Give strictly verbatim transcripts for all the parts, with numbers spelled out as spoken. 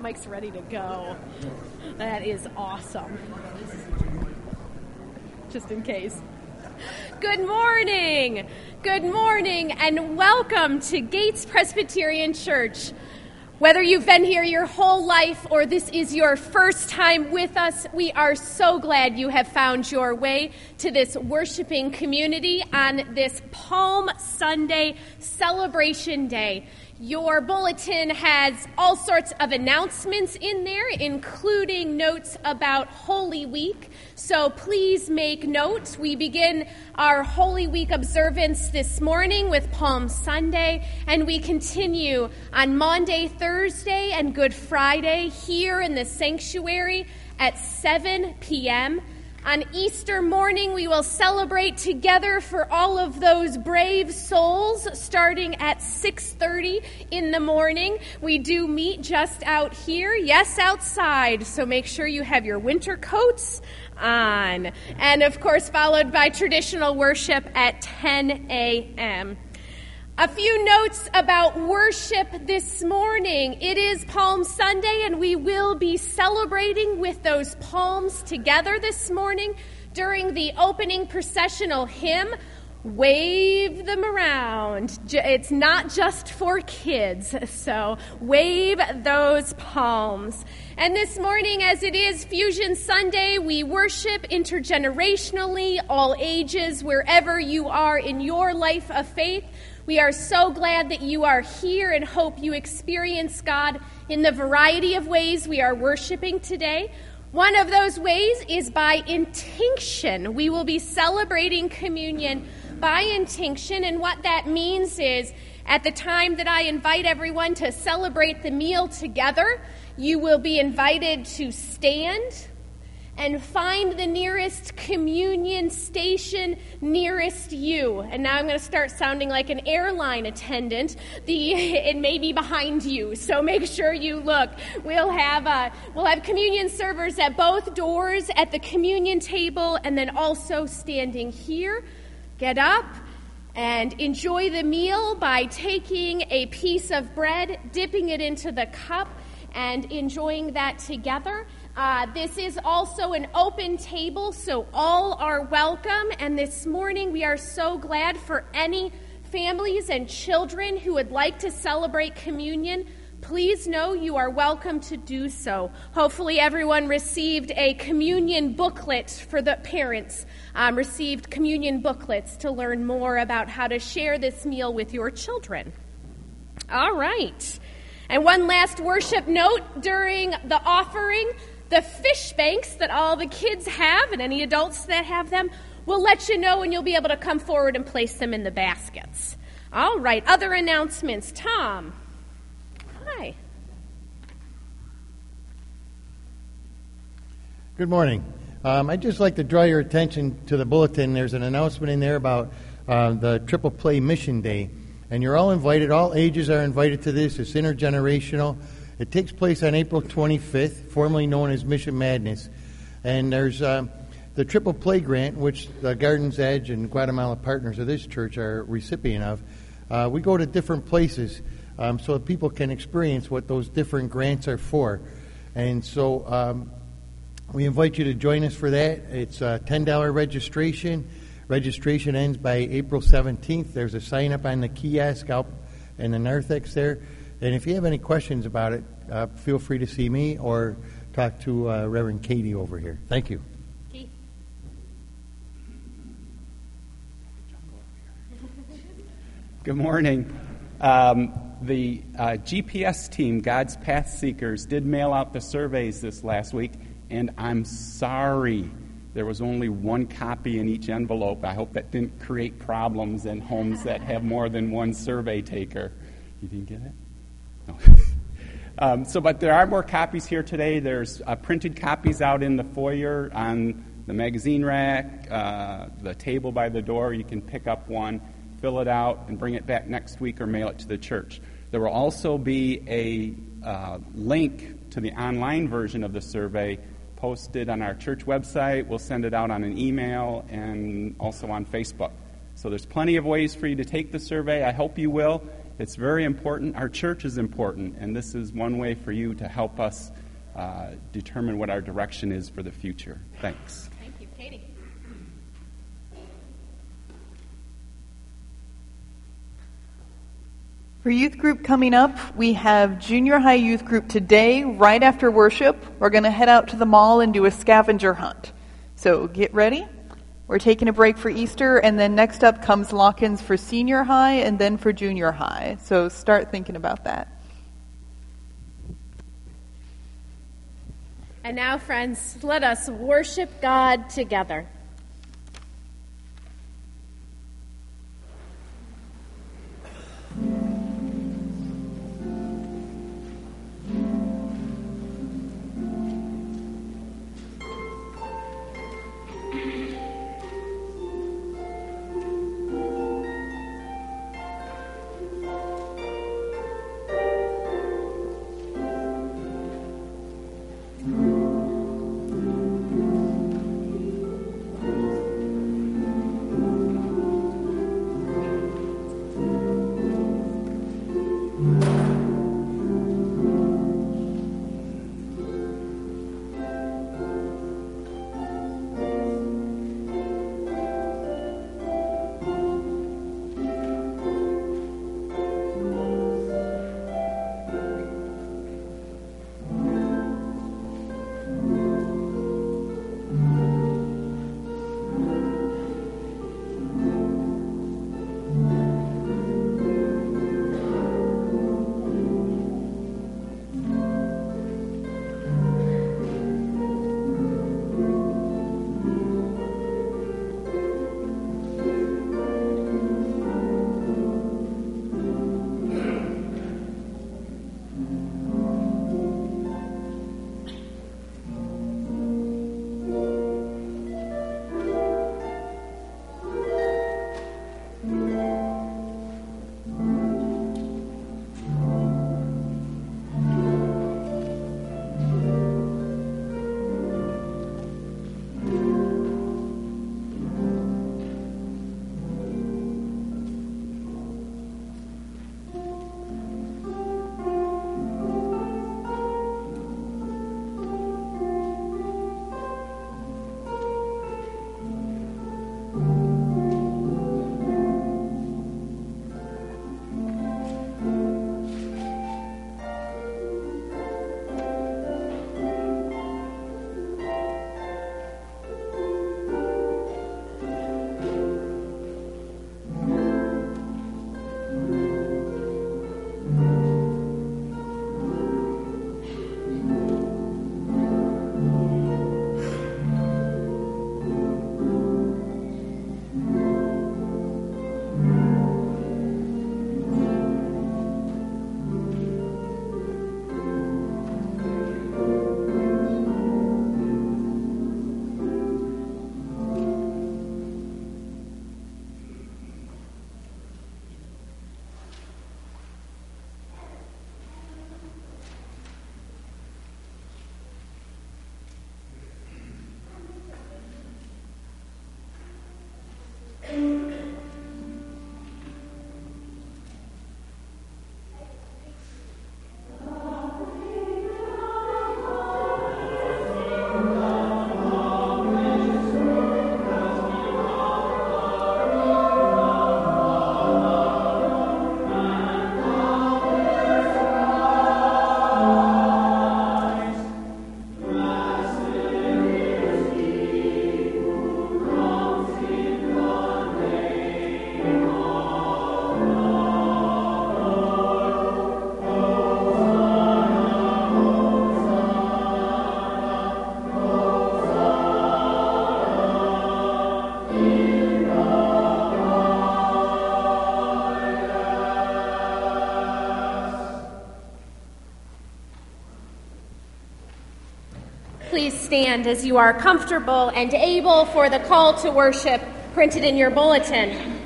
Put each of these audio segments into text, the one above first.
Mike's ready to go. That is awesome. Just in case. Good morning. Good morning and welcome to Gates Presbyterian Church. Whether you've been here your whole life or this is your first time with us, we are so glad you have found your way to this worshiping community on this Palm Sunday celebration day. Your bulletin has all sorts of announcements in there, including notes about Holy Week. So please make note. We begin our Holy Week observance this morning with Palm Sunday, and we continue on Maundy, Thursday, and Good Friday here in the sanctuary at seven p.m. On Easter morning, we will celebrate together for all of those brave souls starting at six thirty in the morning. We do meet just out here, yes, outside, so make sure you have your winter coats on. And, of course, followed by traditional worship at ten a.m. A few notes about worship this morning. It is Palm Sunday, and we will be celebrating with those palms together this morning during the opening processional hymn, Wave Them Around. It's not just for kids, so wave those palms. And this morning, as it is Fusion Sunday, we worship intergenerationally, all ages, wherever you are in your life of faith. We are so glad that you are here and hope you experience God in the variety of ways we are worshiping today. One of those ways is by intinction. We will be celebrating communion by intinction, and what that means is at the time that I invite everyone to celebrate the meal together, you will be invited to stand and find the nearest communion station nearest you. And now I'm going to start sounding like an airline attendant. The it may be behind you, so make sure you look. We'll have uh, we'll have communion servers at both doors at the communion table, and then also standing here. Get up and enjoy the meal by taking a piece of bread, dipping it into the cup, and enjoying that together. Uh, this is also an open table, so all are welcome. And this morning we are so glad for any families and children who would like to celebrate communion. Please know you are welcome to do so. Hopefully everyone received a communion booklet for the parents, um, received communion booklets to learn more about how to share this meal with your children. All right. And one last worship note during the offering. The fish banks that all the kids have and any adults that have them will let you know, and you'll be able to come forward and place them in the baskets. All right, other announcements. Tom. Hi. Good morning. Um, I'd just like to draw your attention to the bulletin. There's an announcement in there about uh, the Triple Play Mission Day. And you're all invited. All ages are invited to this. It's intergenerational. It takes place on April twenty-fifth, formerly known as Mission Madness. And there's uh, the Triple Play Grant, which the Garden's Edge and Guatemala partners of this church are recipient of. Uh, we go to different places um, so that people can experience what those different grants are for. And so um, we invite you to join us for that. It's a ten dollars registration. Registration ends by April seventeenth. There's a sign-up on the kiosk out in the narthex there. And if you have any questions about it, uh, feel free to see me or talk to uh, Reverend Katie over here. Thank you. Keith. Good morning. Um, the uh, G P S team, God's Path Seekers, did mail out the surveys this last week, and I'm sorry there was only one copy in each envelope. I hope that didn't create problems in homes that have more than one survey taker. You didn't get it? No. um, so, but there are more copies here today. There's uh, printed copies out in the foyer on the magazine rack, uh, the table by the door. You can pick up one, fill it out, and bring it back next week or mail it to the church. There will also be a uh, link to the online version of the survey posted on our church website. We'll send it out on an email and also on Facebook. So there's plenty of ways for you to take the survey. I hope you will. It's very important. Our church is important, and this is one way for you to help us uh, determine what our direction is for the future. Thanks. Thank you. Katie. For youth group coming up, we have junior high youth group today, right after worship. We're going to head out to the mall and do a scavenger hunt. So get ready. We're taking a break for Easter, and then next up comes lock-ins for senior high and then for junior high. So start thinking about that. And now, friends, let us worship God together. Please stand as you are comfortable and able for the call to worship printed in your bulletin.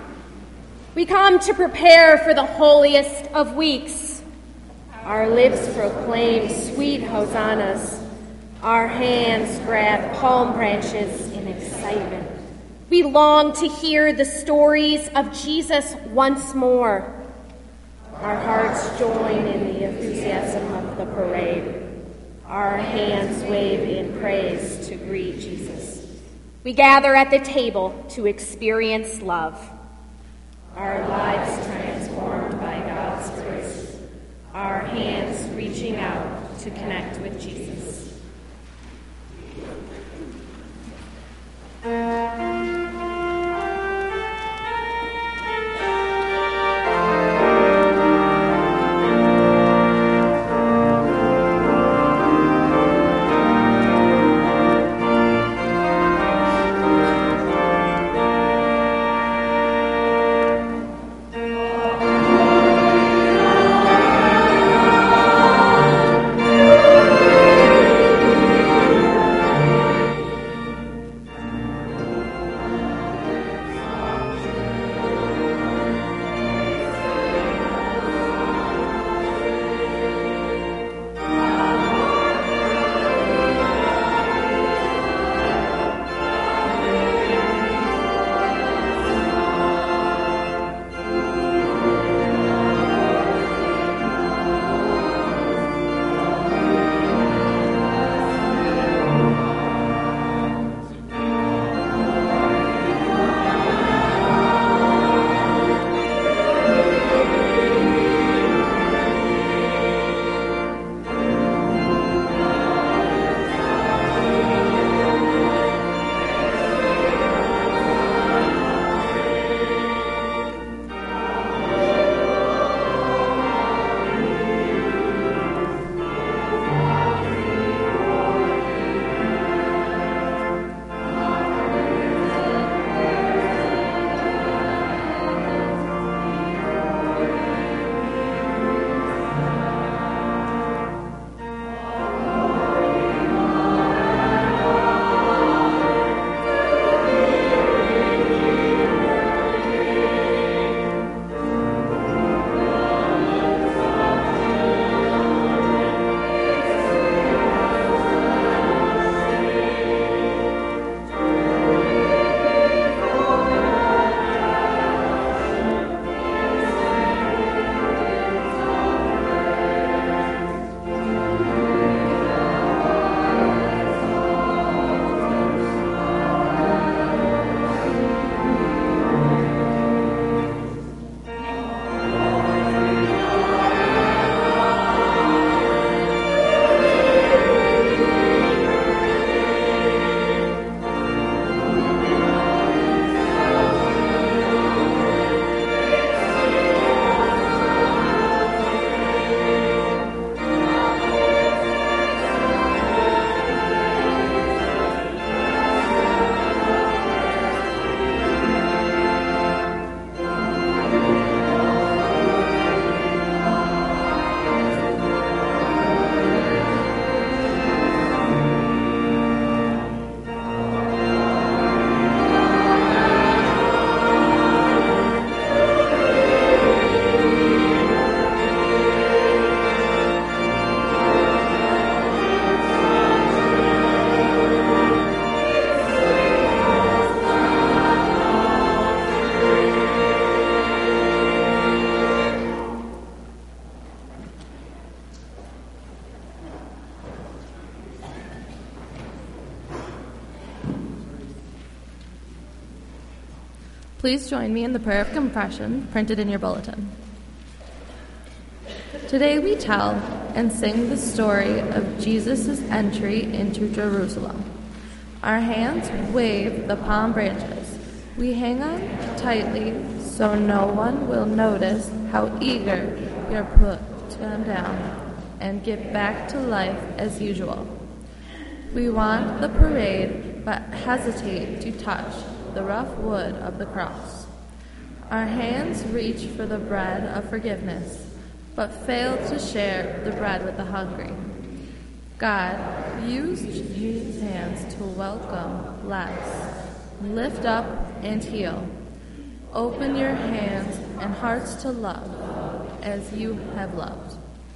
We come to prepare for the holiest of weeks. Our lips proclaim sweet hosannas. Our hands grab palm branches in excitement. We long to hear the stories of Jesus once more. Our hearts join in the enthusiasm of the parade. Our hands wave in praise to greet Jesus. We gather at the table to experience love. Our lives transformed by God's grace. Our hands reaching out to connect with Jesus. Please join me in the prayer of confession printed in your bulletin. Today we tell and sing the story of Jesus' entry into Jerusalem. Our hands wave the palm branches. We hang on tightly so no one will notice how eager we are put them down and get back to life as usual. We want the parade but hesitate to touch the rough wood of the cross. Our hands reach for the bread of forgiveness, but fail to share the bread with the hungry. God, use Jesus' hands to welcome, bless, lift up, and heal. Open your hands and hearts to love as you have loved.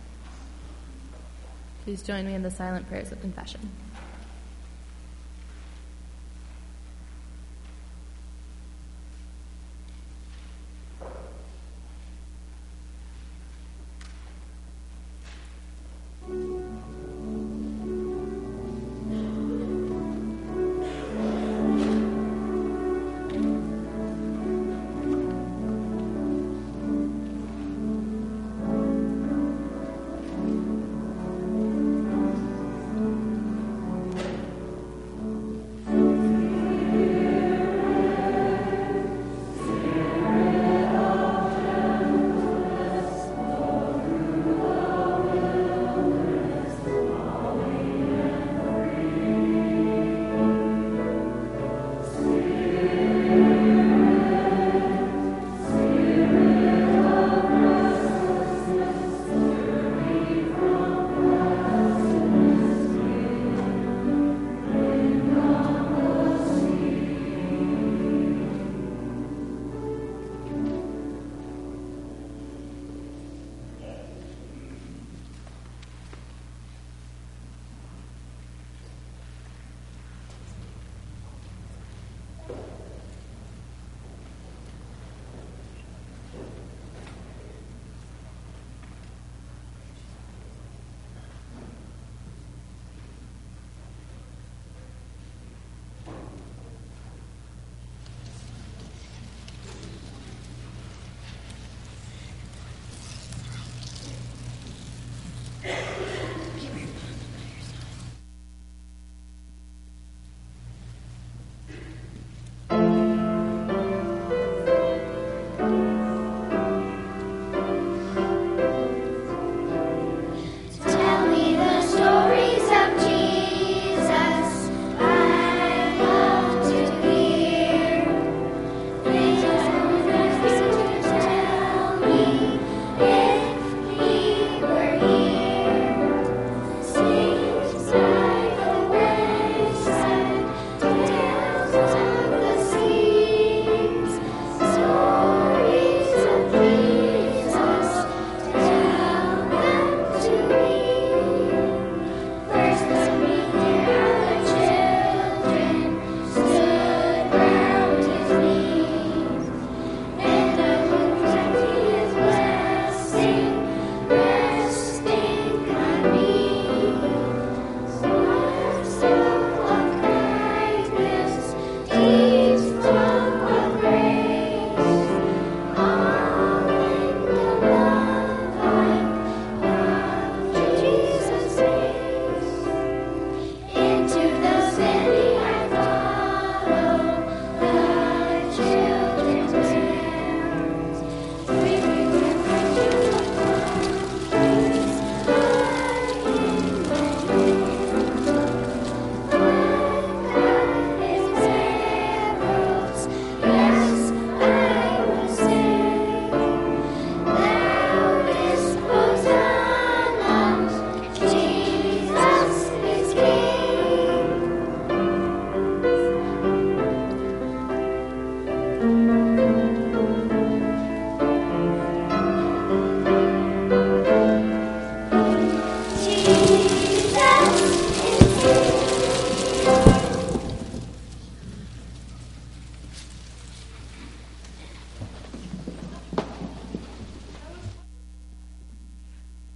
Please join me in the silent prayers of confession.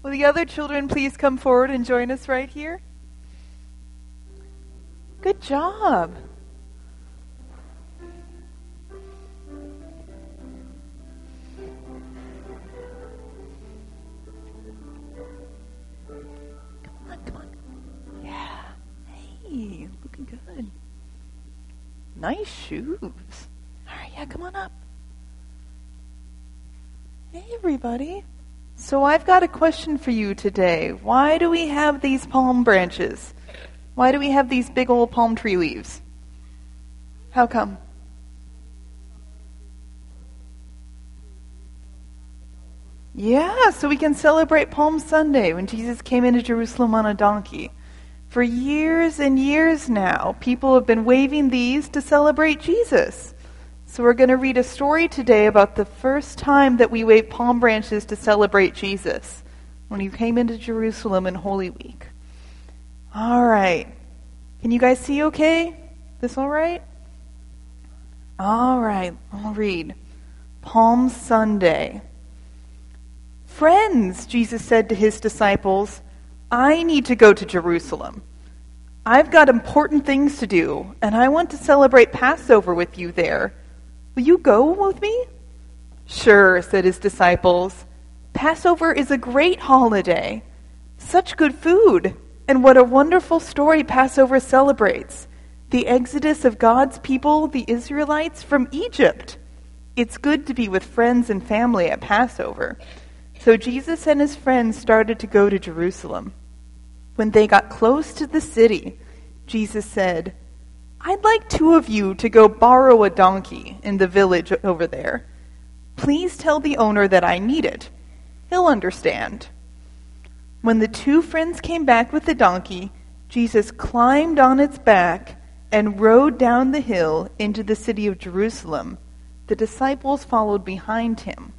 Will the other children please come forward and join us right here? Good job. Come on, come on. Yeah. Hey, looking good. Nice shoes. All right, yeah, come on up. Hey, everybody. So I've got a question for you today. Why do we have these palm branches? Why do we have these big old palm tree leaves? How come? Yeah, so we can celebrate Palm Sunday when Jesus came into Jerusalem on a donkey. For years and years now, people have been waving these to celebrate Jesus. So we're going to read a story today about the first time that we waved palm branches to celebrate Jesus, when he came into Jerusalem in Holy Week. All right. Can you guys see okay? This all right? All right. I'll read. Palm Sunday. Friends, Jesus said to his disciples, I need to go to Jerusalem. I've got important things to do, and I want to celebrate Passover with you there. Will you go with me? Sure, said his disciples. Passover is a great holiday. Such good food. And what a wonderful story Passover celebrates. The exodus of God's people, the Israelites, from Egypt. It's good to be with friends and family at Passover. So Jesus and his friends started to go to Jerusalem. When they got close to the city, Jesus said, I'd like two of you to go borrow a donkey in the village over there. Please tell the owner that I need it. He'll understand. When the two friends came back with the donkey, Jesus climbed on its back and rode down the hill into the city of Jerusalem. The disciples followed behind him.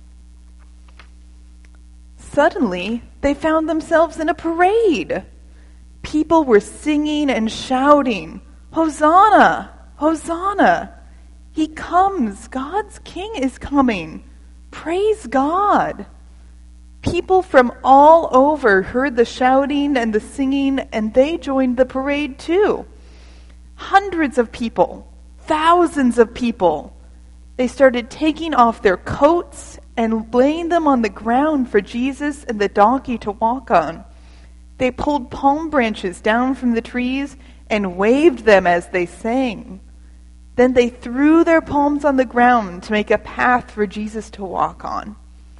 Suddenly, they found themselves in a parade. People were singing and shouting, Hosanna! Hosanna! He comes! God's King is coming! Praise God! People from all over heard the shouting and the singing, and they joined the parade too. Hundreds of people, thousands of people. They started taking off their coats and laying them on the ground for Jesus and the donkey to walk on. They pulled palm branches down from the trees and waved them as they sang. Then they threw their palms on the ground to make a path for Jesus to walk on.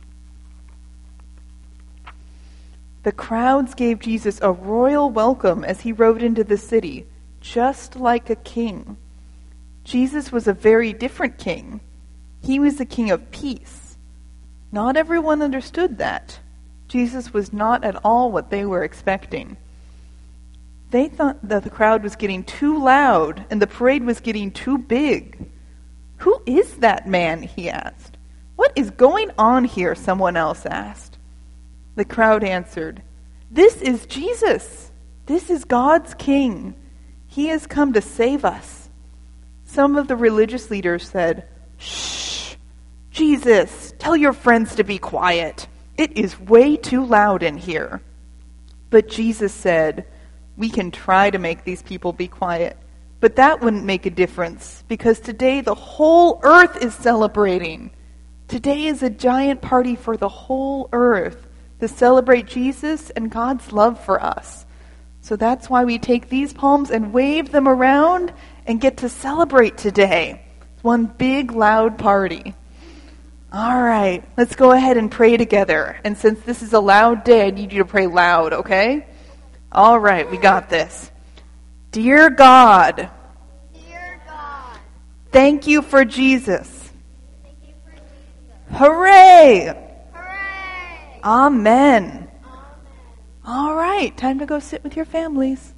The crowds gave Jesus a royal welcome as he rode into the city, just like a king. Jesus was a very different king. He was the king of peace. Not everyone understood that. Jesus was not at all what they were expecting. They thought that the crowd was getting too loud and the parade was getting too big. Who is that man? He asked. What is going on here? Someone else asked. The crowd answered, This is Jesus. This is God's King. He has come to save us. Some of the religious leaders said, Shh, Jesus, tell your friends to be quiet. It is way too loud in here. But Jesus said, We can try to make these people be quiet, but that wouldn't make a difference because today the whole earth is celebrating. Today is a giant party for the whole earth to celebrate Jesus and God's love for us. So that's why we take these palms and wave them around and get to celebrate today. It's one big loud party. All right, let's go ahead and pray together. And since this is a loud day, I need you to pray loud, okay? All right, we got this. Dear God, Dear God, thank you for Jesus. thank you for Jesus. Hooray! Hooray! Amen. Amen. All right, time to go sit with your families.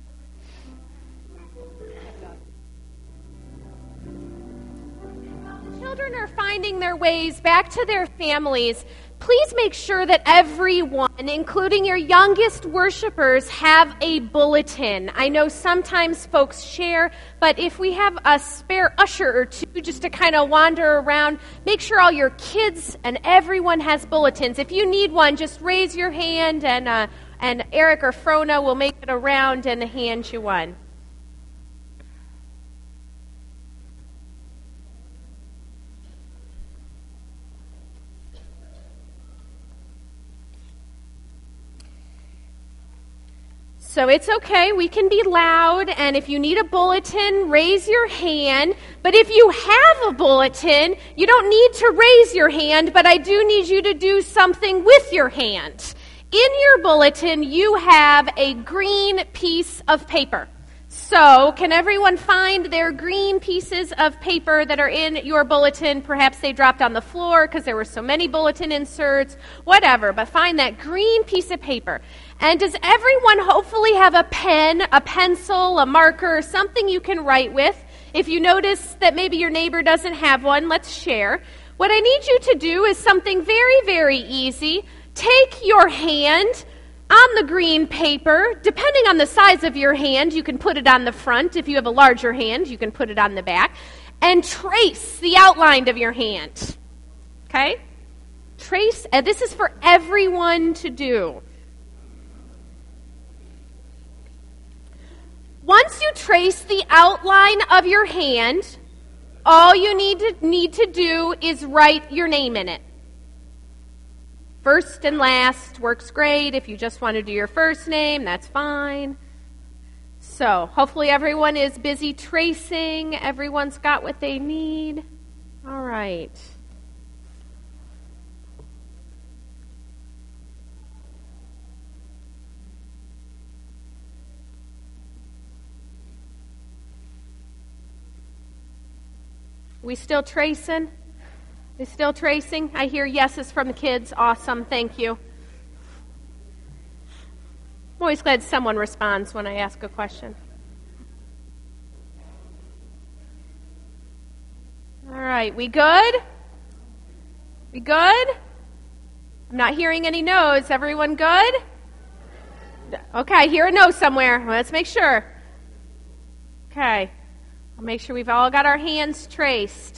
Children are finding their ways back to their families. please make sure that everyone, including your youngest worshipers, have a bulletin. I know sometimes folks share, but if we have a spare usher or two just to kind of wander around, make sure all your kids and everyone has bulletins. If you need one, just raise your hand, and uh, and Eric or Frona will make it around and hand you one. So it's okay, we can be loud, and if you need a bulletin, raise your hand. But if you have a bulletin, you don't need to raise your hand, but I do need you to do something with your hand. In your bulletin, you have a green piece of paper. So, can everyone find their green pieces of paper that are in your bulletin? Perhaps they dropped on the floor because there were so many bulletin inserts, whatever, but find that green piece of paper. And does everyone hopefully have a pen, a pencil, a marker, something you can write with? If you notice that maybe your neighbor doesn't have one, let's share. What I need you to do is something very, very easy. Take your hand on the green paper. Depending on the size of your hand, you can put it on the front. If you have a larger hand, you can put it on the back. And trace the outline of your hand. Okay? Trace, and this is for everyone to do. Once you trace the outline of your hand, all you need to need to do is write your name in it. First and last works great. If you just want to do your first name, that's fine. So, hopefully everyone is busy tracing. Everyone's got what they need. All right. We still tracing? We still tracing? I hear yeses from the kids. Awesome. Thank you. I'm always glad someone responds when I ask a question. All right. We good? We good? I'm not hearing any no's. Everyone good? Okay. I hear a no somewhere. Let's make sure. Okay. I'll make sure we've all got our hands traced.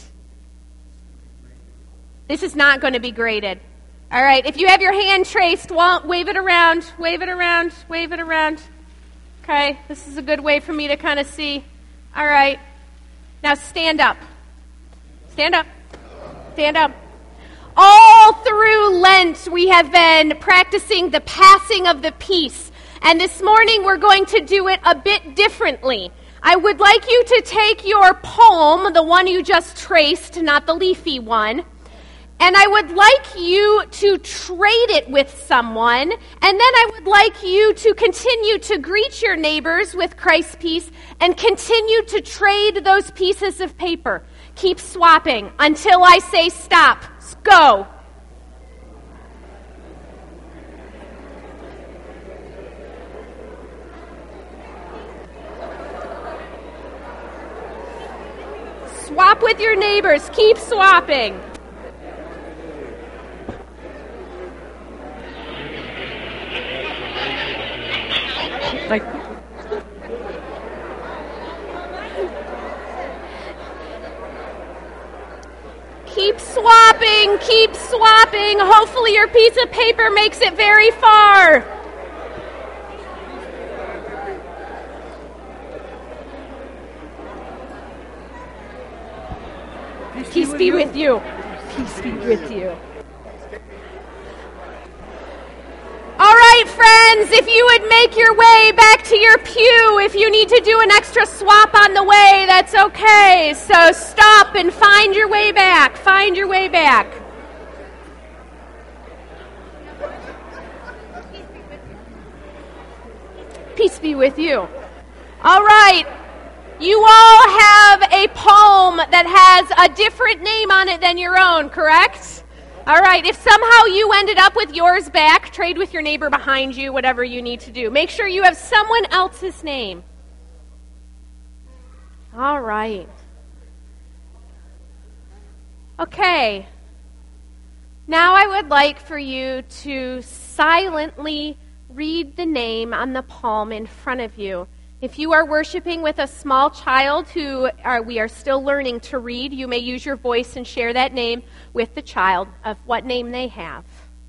This is not going to be graded. All right, if you have your hand traced, wave it around, wave it around, wave it around. Okay, this is a good way for me to kind of see. All right, now stand up. Stand up. Stand up. All through Lent, we have been practicing the passing of the peace. And this morning, we're going to do it a bit differently. I would like you to take your poem, the one you just traced, not the leafy one, and I would like you to trade it with someone, and then I would like you to continue to greet your neighbors with Christ's peace and continue to trade those pieces of paper. Keep swapping until I say stop. Go. Swap with your neighbors. Keep swapping. Like, keep swapping. Keep swapping. Hopefully your piece of paper makes it very far. Peace be with you. Peace be with you. All right, friends, if you would make your way back to your pew, if you need to do an extra swap on the way, that's okay. So stop and find your way back. Find your way back. Peace be with you. All right. You all have a poem that has a different name on it than your own, correct? All right, if somehow you ended up with yours back, trade with your neighbor behind you, whatever you need to do. Make sure you have someone else's name. All right. Okay. Now I would like for you to silently read the name on the palm in front of you. If you are worshiping with a small child who are, we are still learning to read, you may use your voice and share that name with the child of what name they have.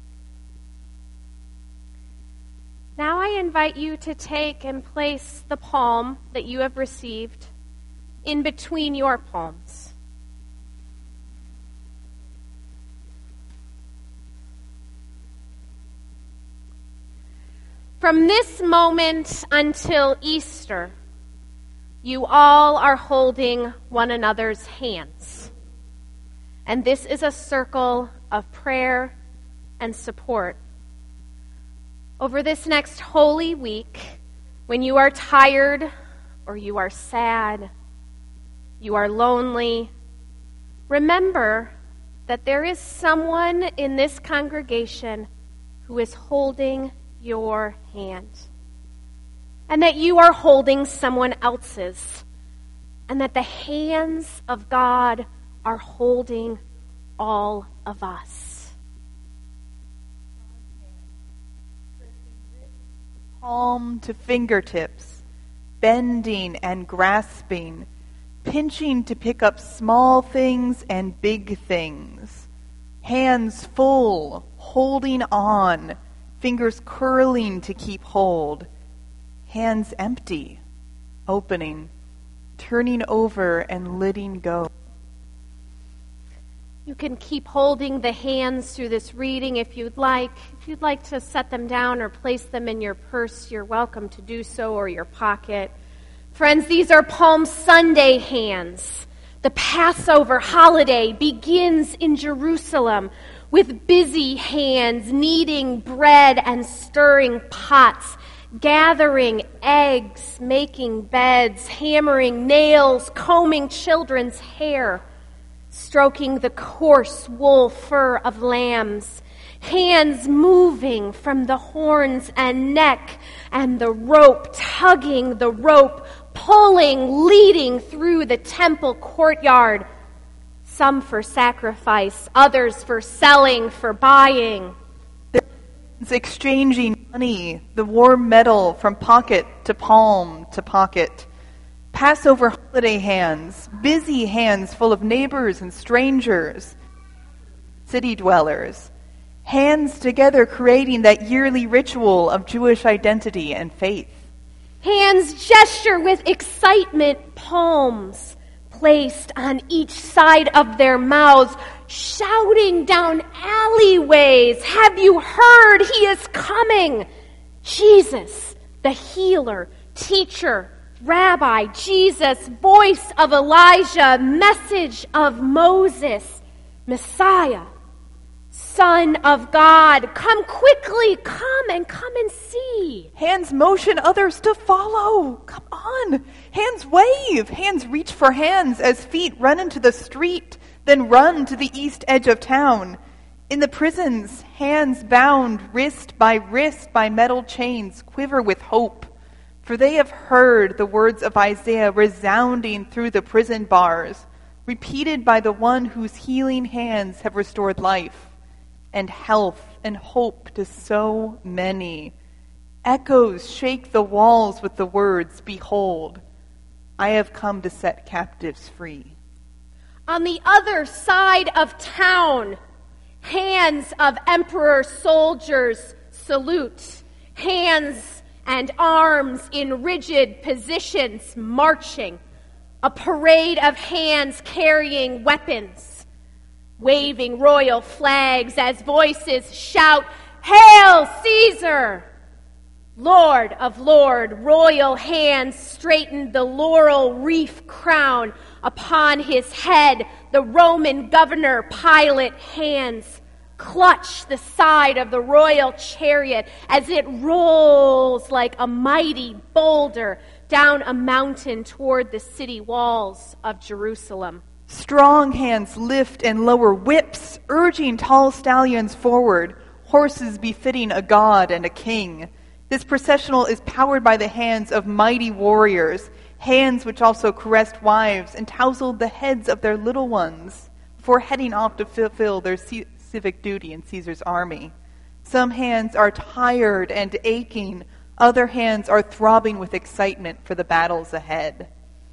Now I invite you to take and place the palm that you have received in between your palms. From this moment until Easter, you all are holding one another's hands. And this is a circle of prayer and support. Over this next Holy Week, when you are tired or you are sad, you are lonely, remember that there is someone in this congregation who is holding your hand, and that you are holding someone else's, and that the hands of God are holding all of us. Palm to fingertips, bending and grasping, pinching to pick up small things and big things. Hands full, holding on, fingers curling to keep hold. Hands empty, opening, turning over and letting go. You can keep holding the hands through this reading if you'd like. If you'd like to set them down or place them in your purse, you're welcome to do so, or your pocket. Friends, these are Palm Sunday hands. The Passover holiday begins in Jerusalem with busy hands kneading bread and stirring pots, gathering eggs, making beds, hammering nails, combing children's hair, stroking the coarse wool fur of lambs, hands moving from the horns and neck, and the rope, tugging the rope, pulling, leading through the temple courtyard, some for sacrifice, others for selling, for buying. It's exchanging money, the warm metal from pocket to palm to pocket. Passover holiday hands, busy hands full of neighbors and strangers, city dwellers. Hands together creating that yearly ritual of Jewish identity and faith. Hands gesture with excitement, palms placed on each side of their mouths, shouting down alleyways, "Have you heard? He is coming!" Jesus, the healer, teacher, Rabbi, Jesus, voice of Elijah, message of Moses, Messiah, Son of God, come quickly, come and come and see. Hands motion others to follow. Come on. Hands wave. Hands reach for hands as feet run into the street, then run to the east edge of town. In the prisons, hands bound wrist by wrist by metal chains quiver with hope. For they have heard the words of Isaiah resounding through the prison bars, repeated by the one whose healing hands have restored life and health and hope to so many. Echoes shake the walls with the words, "Behold, I have come to set captives free." On the other side of town, hands of emperor soldiers salute, hands and arms in rigid positions marching, a parade of hands carrying weapons, waving royal flags as voices shout, "Hail Caesar!" Lord of Lord, royal hands straighten the laurel wreath crown upon his head. The Roman governor Pilate hands clutch the side of the royal chariot as it rolls like a mighty boulder down a mountain toward the city walls of Jerusalem. Strong hands lift and lower whips, urging tall stallions forward, horses befitting a god and a king. This processional is powered by the hands of mighty warriors, hands which also caressed wives and tousled the heads of their little ones before heading off to fulfill their civic duty in Caesar's army. Some hands are tired and aching. Other hands are throbbing with excitement for the battles ahead.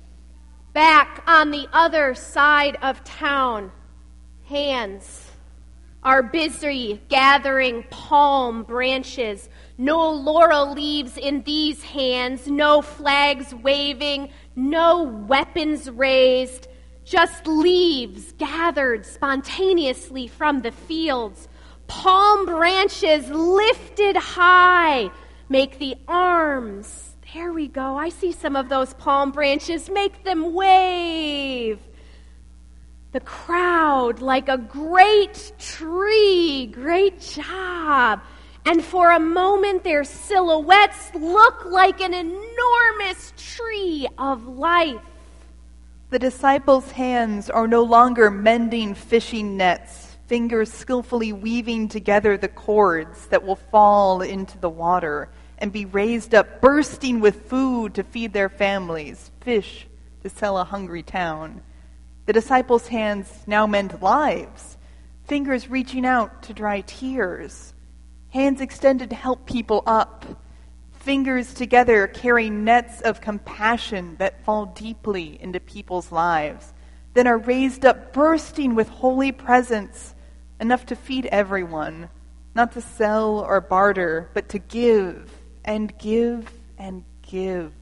Back on the other side of town, hands are busy gathering palm branches. No laurel leaves in these hands, no flags waving, no weapons raised, just leaves gathered spontaneously from the fields. Palm branches lifted high make the arms. There we go. I see some of those palm branches. Make them wave. The crowd like a great tree. Great job. And for a moment, their silhouettes look like an enormous tree of life. The disciples' hands are no longer mending fishing nets, fingers skillfully weaving together the cords that will fall into the water and be raised up, bursting with food to feed their families, fish to sell a hungry town. The disciples' hands now mend lives, fingers reaching out to dry tears, hands extended to help people up, fingers together carrying nets of compassion that fall deeply into people's lives, then are raised up, bursting with holy presence, enough to feed everyone, not to sell or barter, but to give and give and give.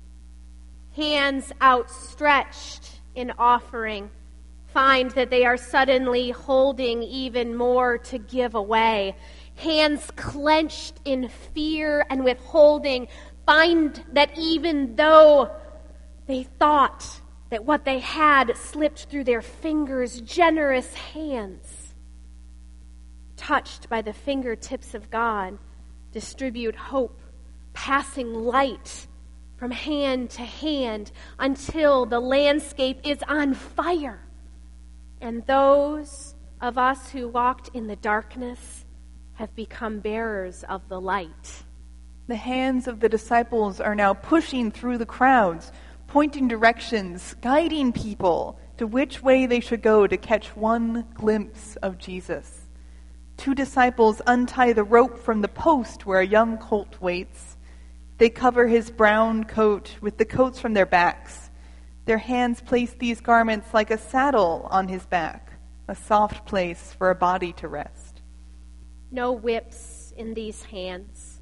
Hands outstretched in offering find that they are suddenly holding even more to give away. Hands clenched in fear and withholding find that even though they thought that what they had slipped through their fingers, generous hands, touched by the fingertips of God, distribute hope, passing light from hand to hand until the landscape is on fire. And those of us who walked in the darkness have become bearers of the light. The hands of the disciples are now pushing through the crowds, pointing directions, guiding people to which way they should go to catch one glimpse of Jesus. Two disciples untie the rope from the post where a young colt waits. They cover his brown coat with the coats from their backs. Their hands place these garments like a saddle on his back, a soft place for a body to rest. No whips in these hands.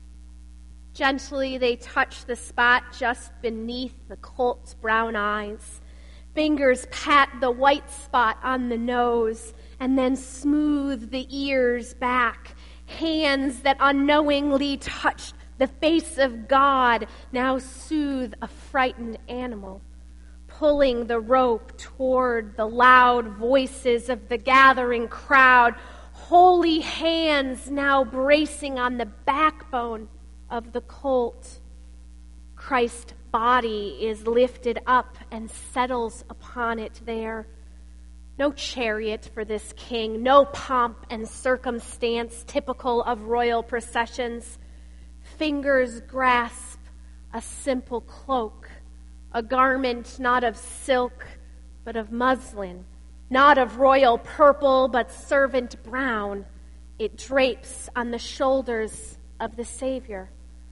Gently they touch the spot just beneath the colt's brown eyes. Fingers pat the white spot on the nose and then smooth the ears back. Hands that unknowingly touched the face of God now soothe a frightened animal, pulling the rope toward the loud voices of the gathering crowd. Holy hands now bracing on the backbone of the colt. Christ's body is lifted up and settles upon it there. No chariot for this king, no pomp and circumstance typical of royal processions. Fingers grasp a simple cloak, a garment not of silk, but of muslin, not of royal purple, but servant brown. It drapes on the shoulders of the Savior.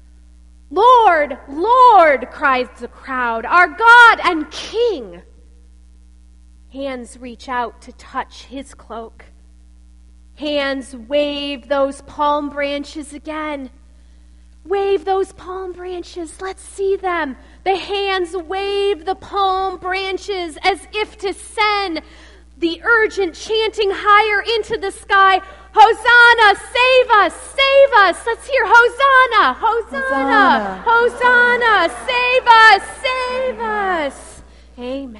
Lord, Lord, cries the crowd, our God and King. Hands reach out to touch his cloak. Hands wave those palm branches again. Wave those palm branches. Let's see them. The hands wave the palm branches as if to send the urgent chanting higher into the sky. Hosanna, save us, save us. Let's hear Hosanna, Hosanna, Hosanna, Hosanna, save us, save us. Amen.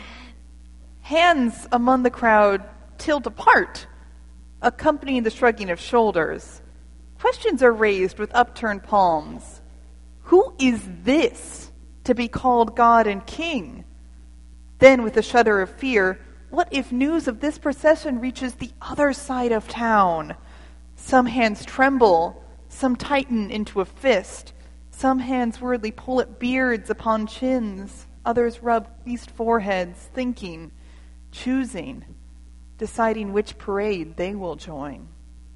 Hands among the crowd tilt apart, accompanying the shrugging of shoulders. Questions are raised with upturned palms. Who is this to be called God and King? Then, with a shudder of fear, what if news of this procession reaches the other side of town? Some hands tremble, some tighten into a fist. Some hands worriedly pull at beards upon chins. Others rub creased foreheads, thinking, choosing. deciding which parade they will join.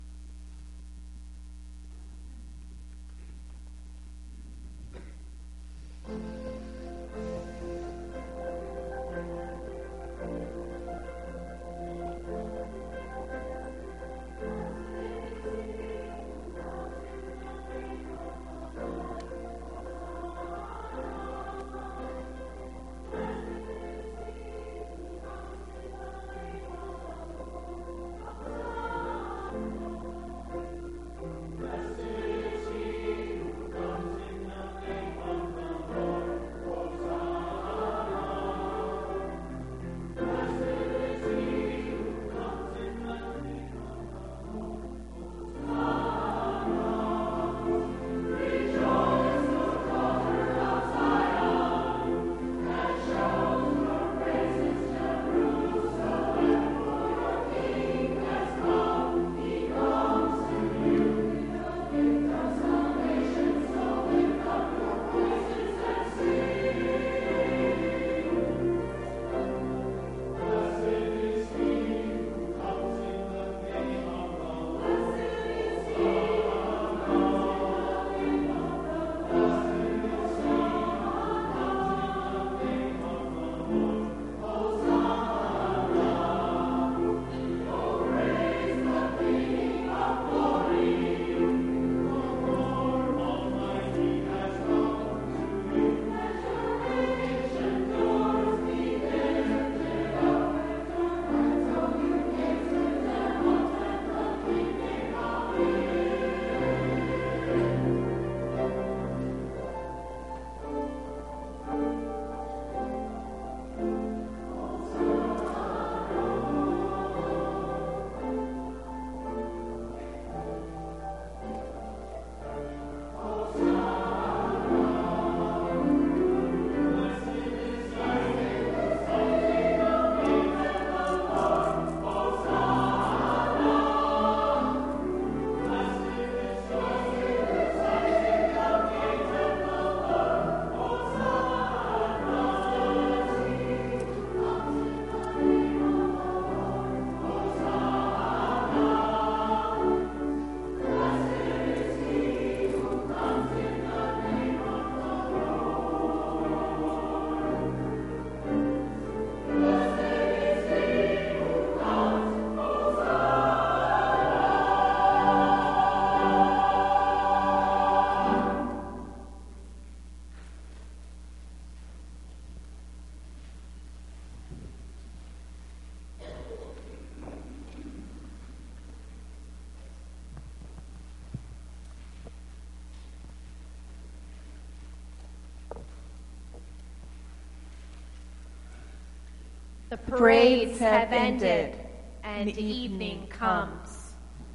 The parades have ended, and evening comes.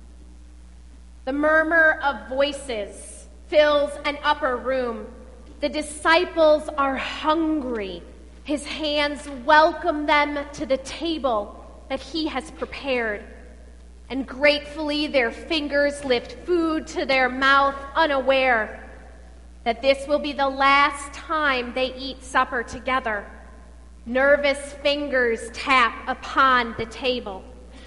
The murmur of voices fills an upper room. The disciples are hungry. His hands welcome them to the table that he has prepared. And gratefully their fingers lift food to their mouth, unaware that this will be the last time they eat supper together. Nervous fingers tap upon the table.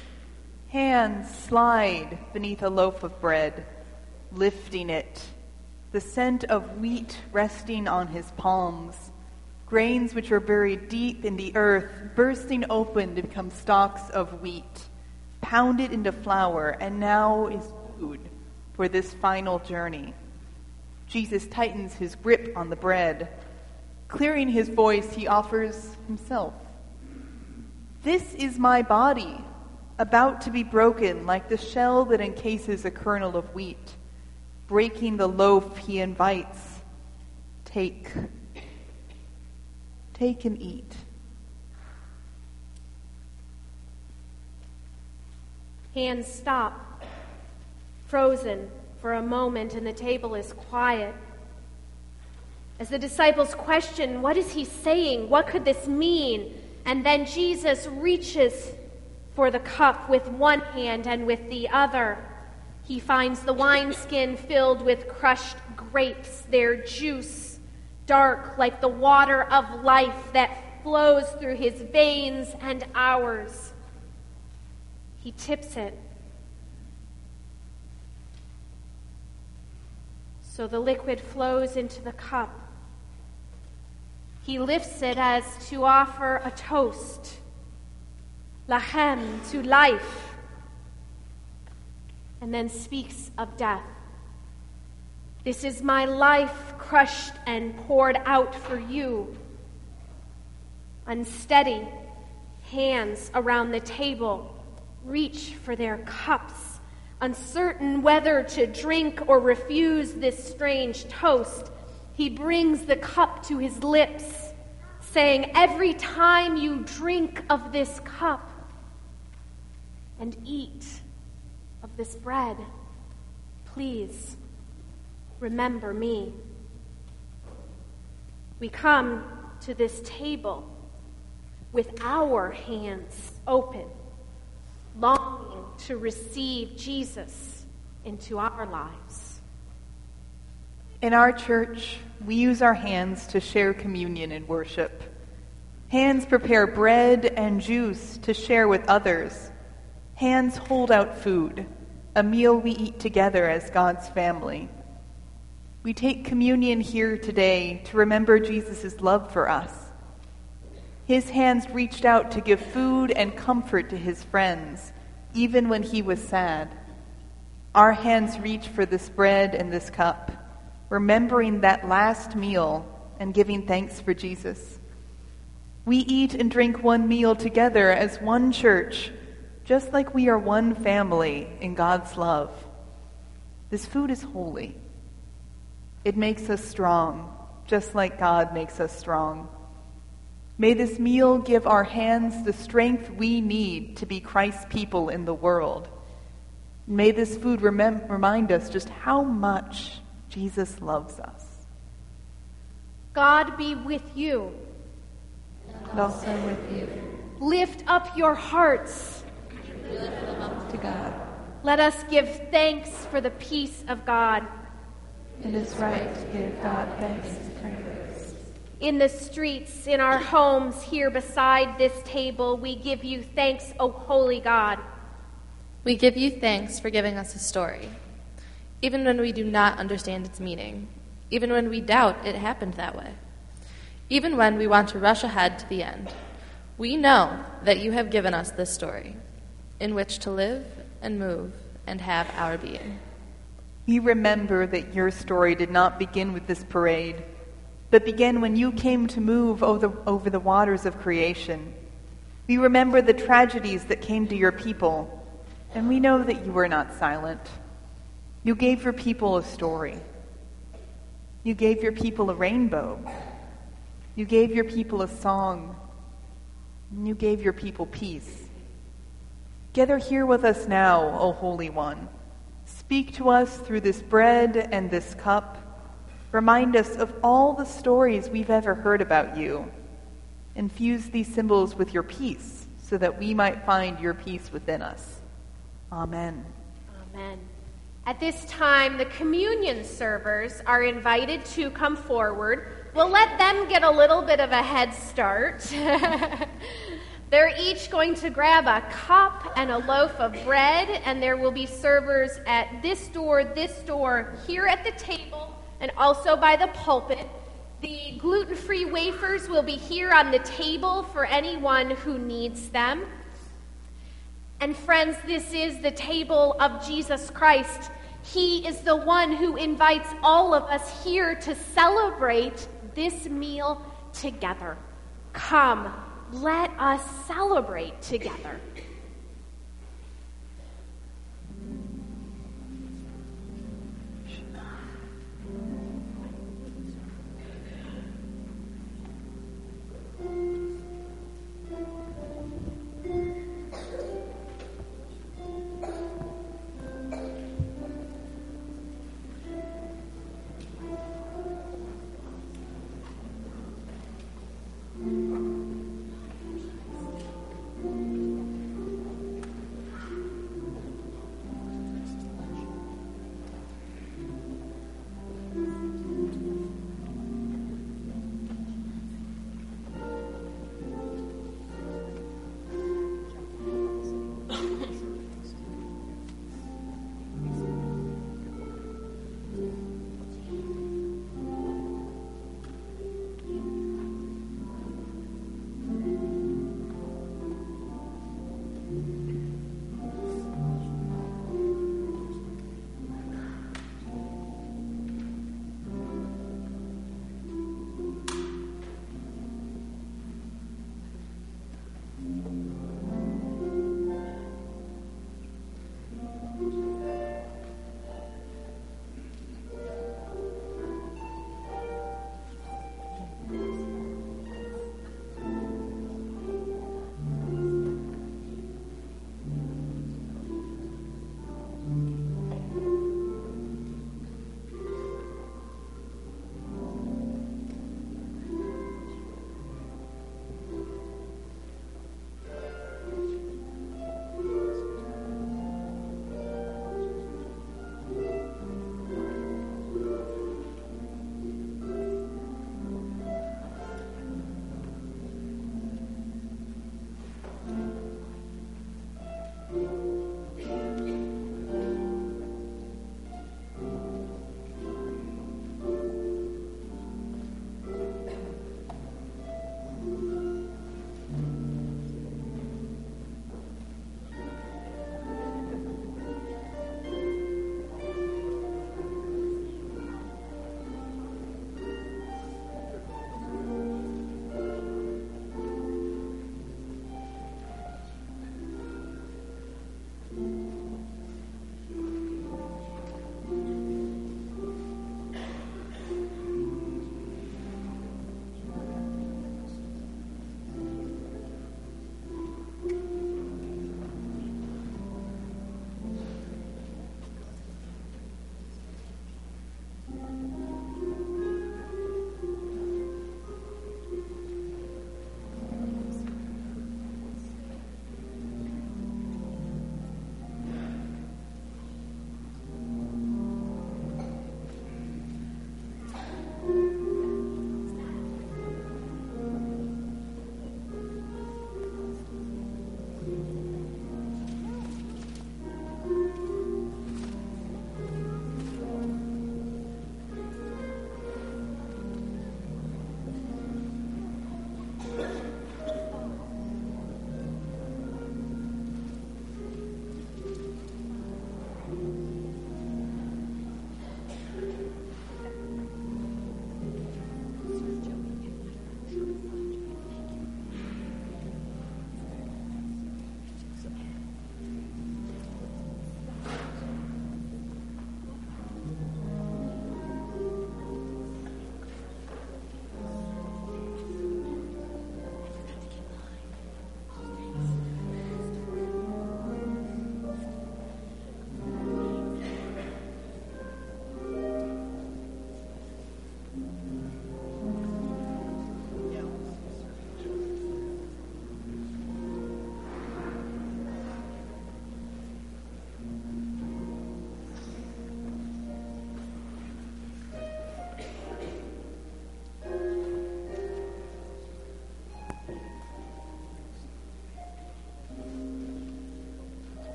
Hands slide beneath a loaf of bread, lifting it, the scent of wheat resting on his palms, grains which were buried deep in the earth, bursting open to become stalks of wheat, pounded into flour, and now is food for this final journey. Jesus tightens his grip on the bread. Clearing his voice, he offers himself. This is my body, about to be broken like the shell that encases a kernel of wheat. Breaking the loaf, he invites, take, take and eat. Hands stop, frozen for a moment, and the table is quiet. As the disciples question, what is he saying? What could this mean? And then Jesus reaches for the cup with one hand, and with the other he finds the wineskin filled with crushed grapes, their juice dark like the water of life that flows through his veins and ours. He tips it. So the liquid flows into the cup. He lifts it as to offer a toast. Lahem, to life. And then speaks of death. This is my life crushed and poured out for you. Unsteady hands around the table reach for their cups, uncertain whether to drink or refuse this strange toast. He brings the cup to his lips, saying, every time you drink of this cup and eat of this bread, please remember me. We come to this table with our hands open, longing to receive Jesus into our lives. In our church, we use our hands to share communion and worship. Hands prepare bread and juice to share with others. Hands hold out food, a meal we eat together as God's family. We take communion here today to remember Jesus' love for us. His hands reached out to give food and comfort to his friends, even when he was sad. Our hands reach for this bread and this cup, remembering that last meal and giving thanks for Jesus. We eat and drink one meal together as one church, just like we are one family in God's love. This food is holy. It makes us strong, just like God makes us strong. May this meal give our hands the strength we need to be Christ's people in the world. May this food remem- remind us just how much Jesus loves us. God be with you. And also with you. Lift up your hearts. We lift them up to God. Let us give thanks for the peace of God. It is right to give God thanks and praise. In the streets, in our homes, here beside this table, we give you thanks, O holy God. We give you thanks for giving us a story, even when we do not understand its meaning, even when we doubt it happened that way, even when we want to rush ahead to the end. We know that you have given us this story in which to live and move and have our being. We remember that your story did not begin with this parade, but began when you came to move over the, over the waters of creation. We remember the tragedies that came to your people, and we know that you were not silent. You gave your people a story. You gave your people a rainbow. You gave your people a song. And you gave your people peace. Gather here with us now, O Holy One. Speak to us through this bread and this cup. Remind us of all the stories we've ever heard about you. Infuse these symbols with your peace so that we might find your peace within us. Amen. Amen. At this time, the communion servers are invited to come forward. We'll let them get a little bit of a head start. They're each going to grab a cup and a loaf of bread, and there will be servers at this door, this door, here at the table, and also by the pulpit. The gluten-free wafers will be here on the table for anyone who needs them. And friends, this is the table of Jesus Christ. He is the one who invites all of us here to celebrate this meal together. Come, let us celebrate together.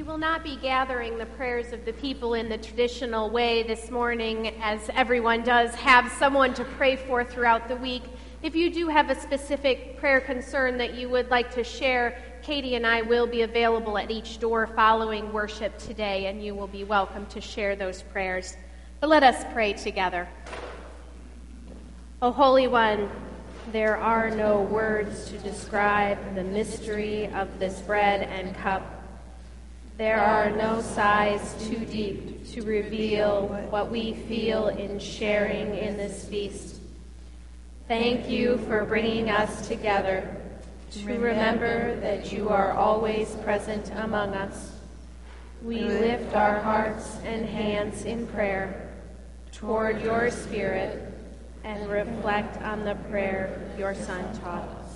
will not be gathering the prayers of the people in the traditional way this morning, as everyone does have someone to pray for throughout the week. If you do have a specific prayer concern that you would like to share, Katie and I will be available at each door following worship today, and you will be welcome to share those prayers. But let us pray together. O Holy One, there are no words to describe the mystery of this bread and cup. There are no sighs too deep to reveal what we feel in sharing in this feast. Thank you for bringing us together to remember that you are always present among us. We lift our hearts and hands in prayer toward your Spirit and reflect on the prayer your Son taught us.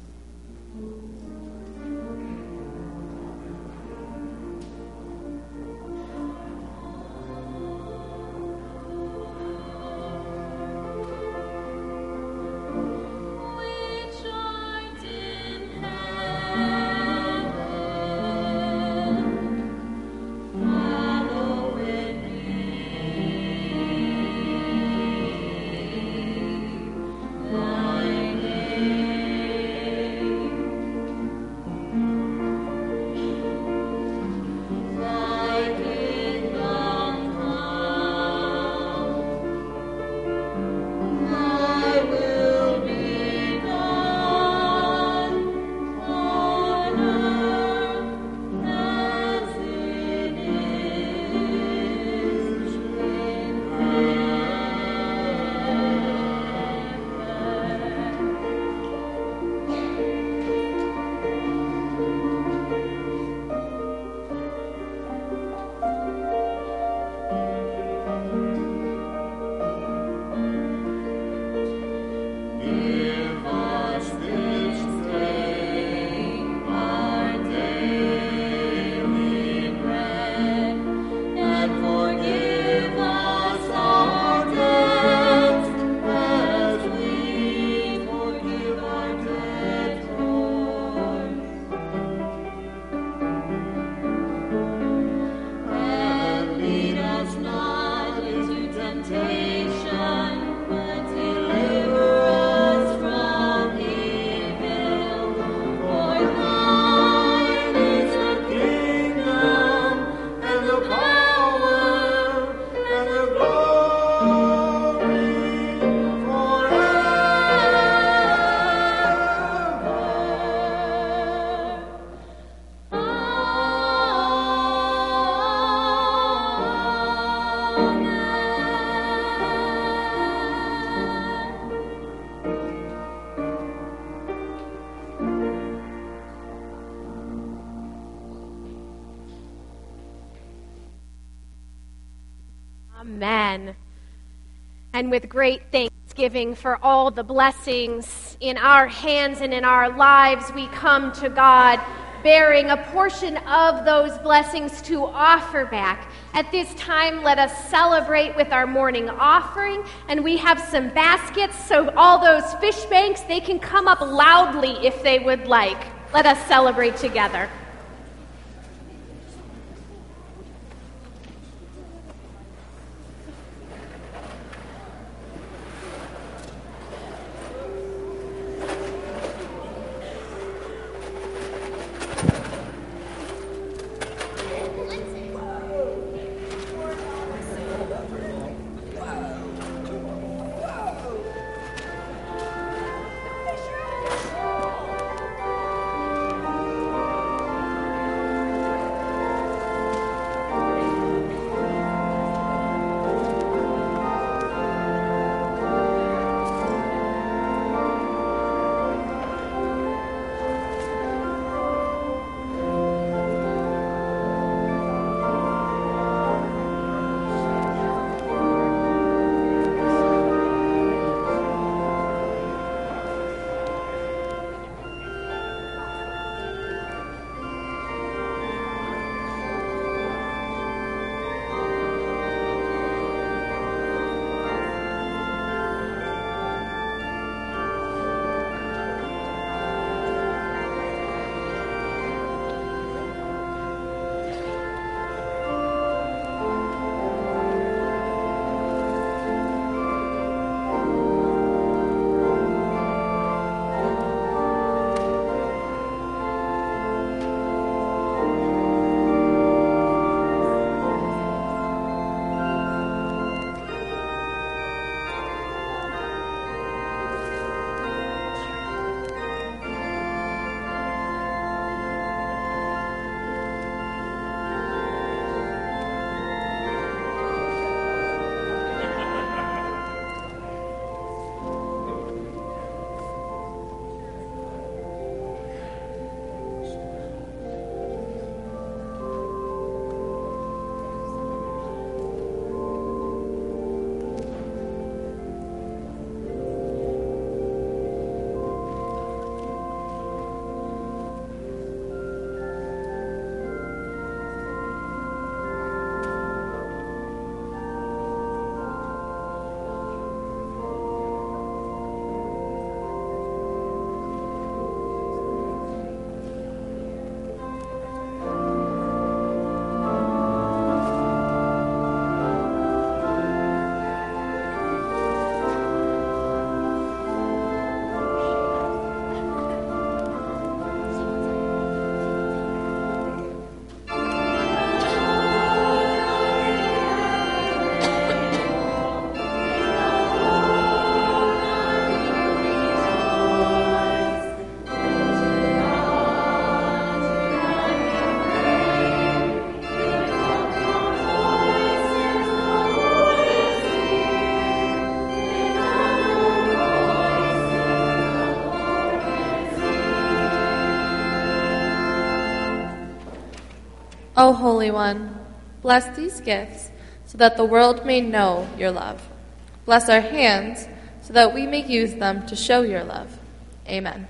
Amen. And with great thanksgiving for all the blessings in our hands and in our lives, we come to God bearing a portion of those blessings to offer back. At this time, let us celebrate with our morning offering, and we have some baskets, so all those fish banks, they can come up loudly if they would like. Let us celebrate together. O Holy One, bless these gifts so that the world may know your love. Bless our hands so that we may use them to show your love. Amen.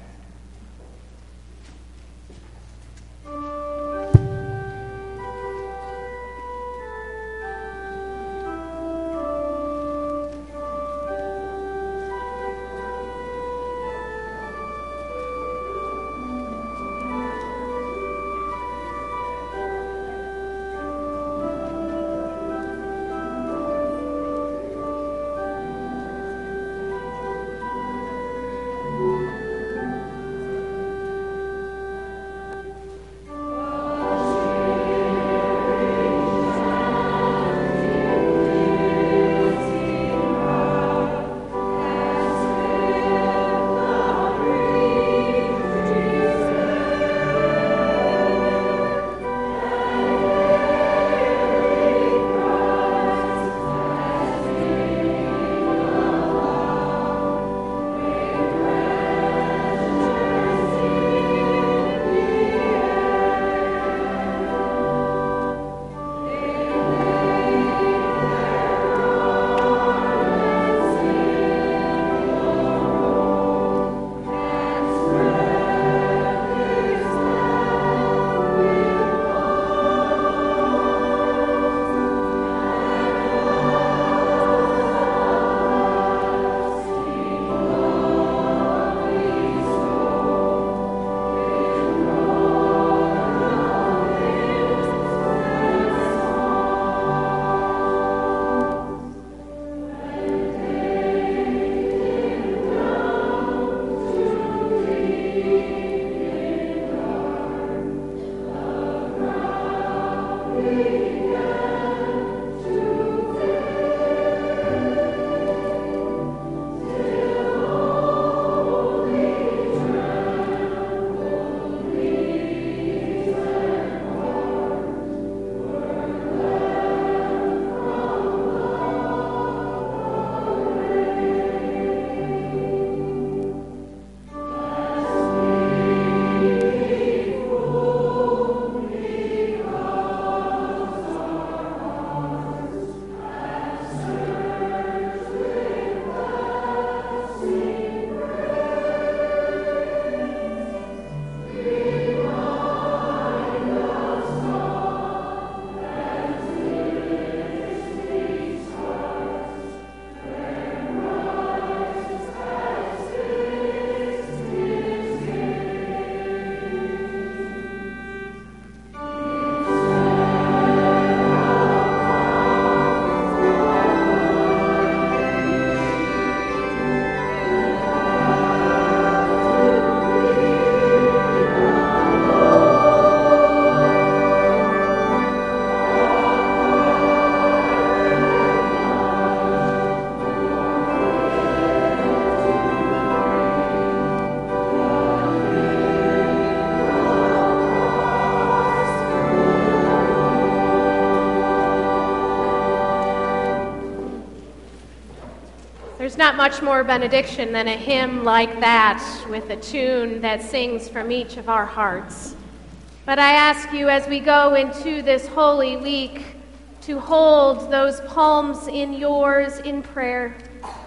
There's not much more benediction than a hymn like that with a tune that sings from each of our hearts. But I ask you as we go into this Holy Week to hold those palms in yours in prayer.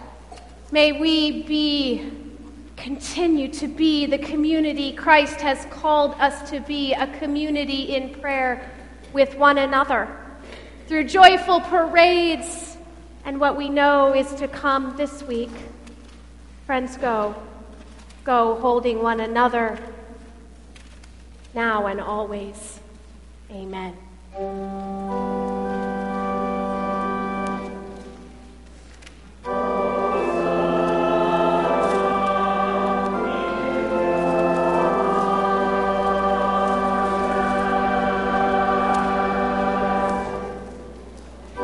May we be, continue to be the community Christ has called us to be, a community in prayer with one another, through joyful parades and what we know is to come this week. Friends, go. Go holding one another now and always. Amen.